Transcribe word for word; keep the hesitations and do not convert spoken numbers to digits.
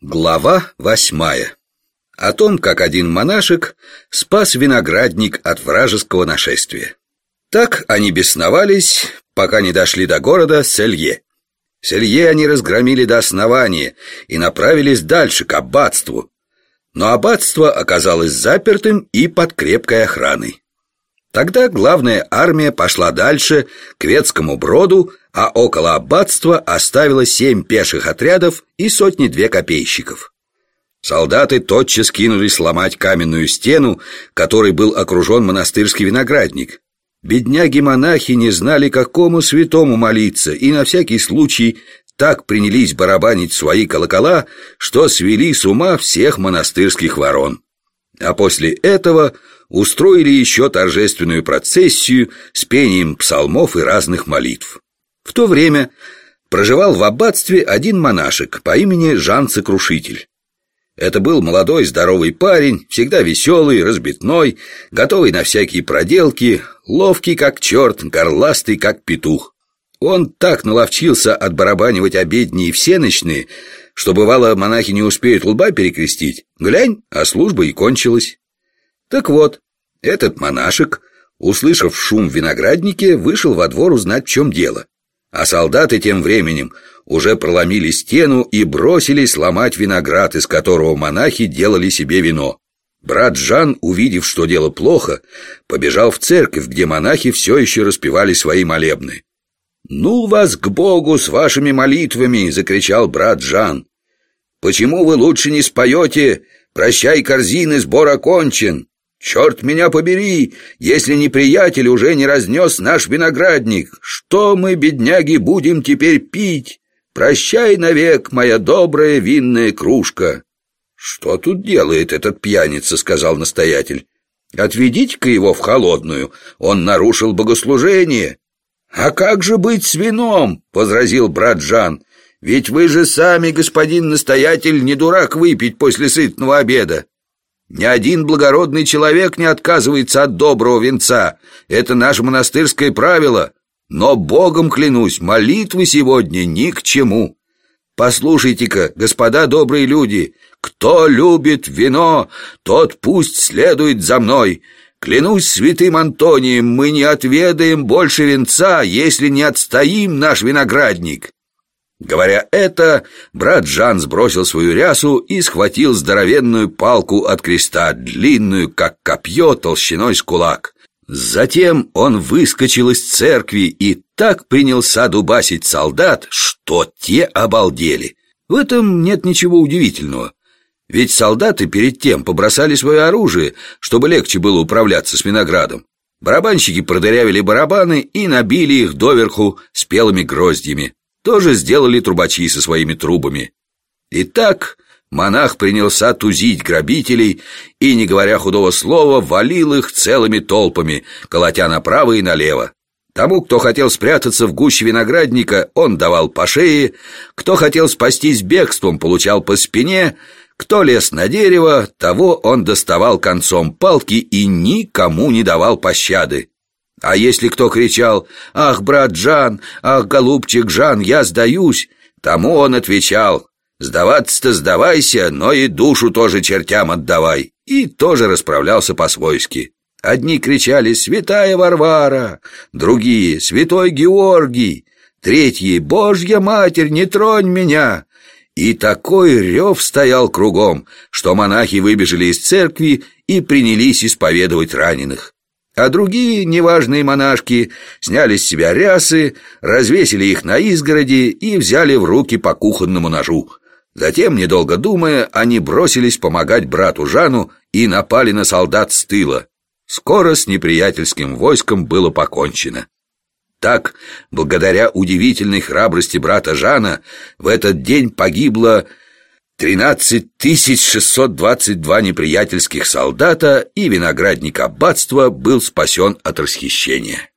Глава восьмая. О том, как один монашек спас виноградник от вражеского нашествия. Так они бесновались, пока не дошли до города Селье. Селье они разгромили до основания и направились дальше, к аббатству. Но аббатство оказалось запертым и под крепкой охраной. Тогда главная армия пошла дальше, к Ветскому Броду, а около аббатства оставила семь пеших отрядов и сотни-две копейщиков. Солдаты тотчас кинулись ломать каменную стену, которой был окружен монастырский виноградник. Бедняги-монахи не знали, какому святому молиться, и на всякий случай так принялись барабанить свои колокола, что свели с ума всех монастырских ворон. А после этого устроили еще торжественную процессию с пением псалмов и разных молитв. В то время проживал в аббатстве один монашек по имени Жан-Сокрушитель. Это был молодой здоровый парень, всегда веселый, разбитной, готовый на всякие проделки, ловкий как черт, горластый как петух. Он так наловчился отбарабанивать обедни и всенощные, что, бывало, монахи не успеют лба перекрестить. Глянь, а служба и кончилась. Так вот, этот монашек, услышав шум в винограднике, вышел во двор узнать, в чем дело. А солдаты тем временем уже проломили стену и бросились ломать виноград, из которого монахи делали себе вино. Брат Жан, увидев, что дело плохо, побежал в церковь, где монахи все еще распевали свои молебны. «Ну вас к Богу с вашими молитвами!» — закричал брат Жан. «Почему вы лучше не споете «Прощай, корзины, сбор окончен»? Черт меня побери, если неприятель уже не разнес наш виноградник. Что мы, бедняги, будем теперь пить? Прощай навек, моя добрая винная кружка». «Что тут делает этот пьяница?» — сказал настоятель. «Отведите-ка его в холодную, он нарушил богослужение». «А как же быть с вином?» — возразил брат Жан. «Ведь вы же сами, господин настоятель, не дурак выпить после сытного обеда. Ни один благородный человек не отказывается от доброго винца. Это наше монастырское правило. Но, Богом клянусь, молитвы сегодня ни к чему. Послушайте-ка, господа добрые люди, кто любит вино, тот пусть следует за мной. Клянусь святым Антонием, мы не отведаем больше винца, если не отстоим наш виноградник». Говоря это, брат Жан сбросил свою рясу и схватил здоровенную палку от креста, длинную, как копье, толщиной с кулак. Затем он выскочил из церкви и так принялся дубасить солдат, что те обалдели. В этом нет ничего удивительного. Ведь солдаты перед тем побросали свое оружие, чтобы легче было управляться с виноградом. Барабанщики продырявили барабаны и набили их доверху спелыми гроздьями. Тоже сделали трубачи со своими трубами. Итак, монах принялся тузить грабителей и, не говоря худого слова, валил их целыми толпами, колотя направо и налево. Тому, кто хотел спрятаться в гуще виноградника, он давал по шее, кто хотел спастись бегством, получал по спине, кто лез на дерево, того он доставал концом палки и никому не давал пощады. А если кто кричал: «Ах, брат Жан, ах, голубчик Жан, я сдаюсь», тому он отвечал: «Сдаваться-то сдавайся, но и душу тоже чертям отдавай», и тоже расправлялся по-свойски. Одни кричали: «Святая Варвара», другие: «Святой Георгий», третьи: «Божья Матерь, не тронь меня». И такой рев стоял кругом, что монахи выбежали из церкви и принялись исповедовать раненых. А другие неважные монашки сняли с себя рясы, развесили их на изгороди и взяли в руки по кухонному ножу. Затем, недолго думая, они бросились помогать брату Жану и напали на солдат с тыла. Скоро с неприятельским войском было покончено. Так, благодаря удивительной храбрости брата Жана, в этот день погибло тринадцать тысяч шестьсот двадцать два неприятельских солдата, и виноградник аббатства был спасен от расхищения.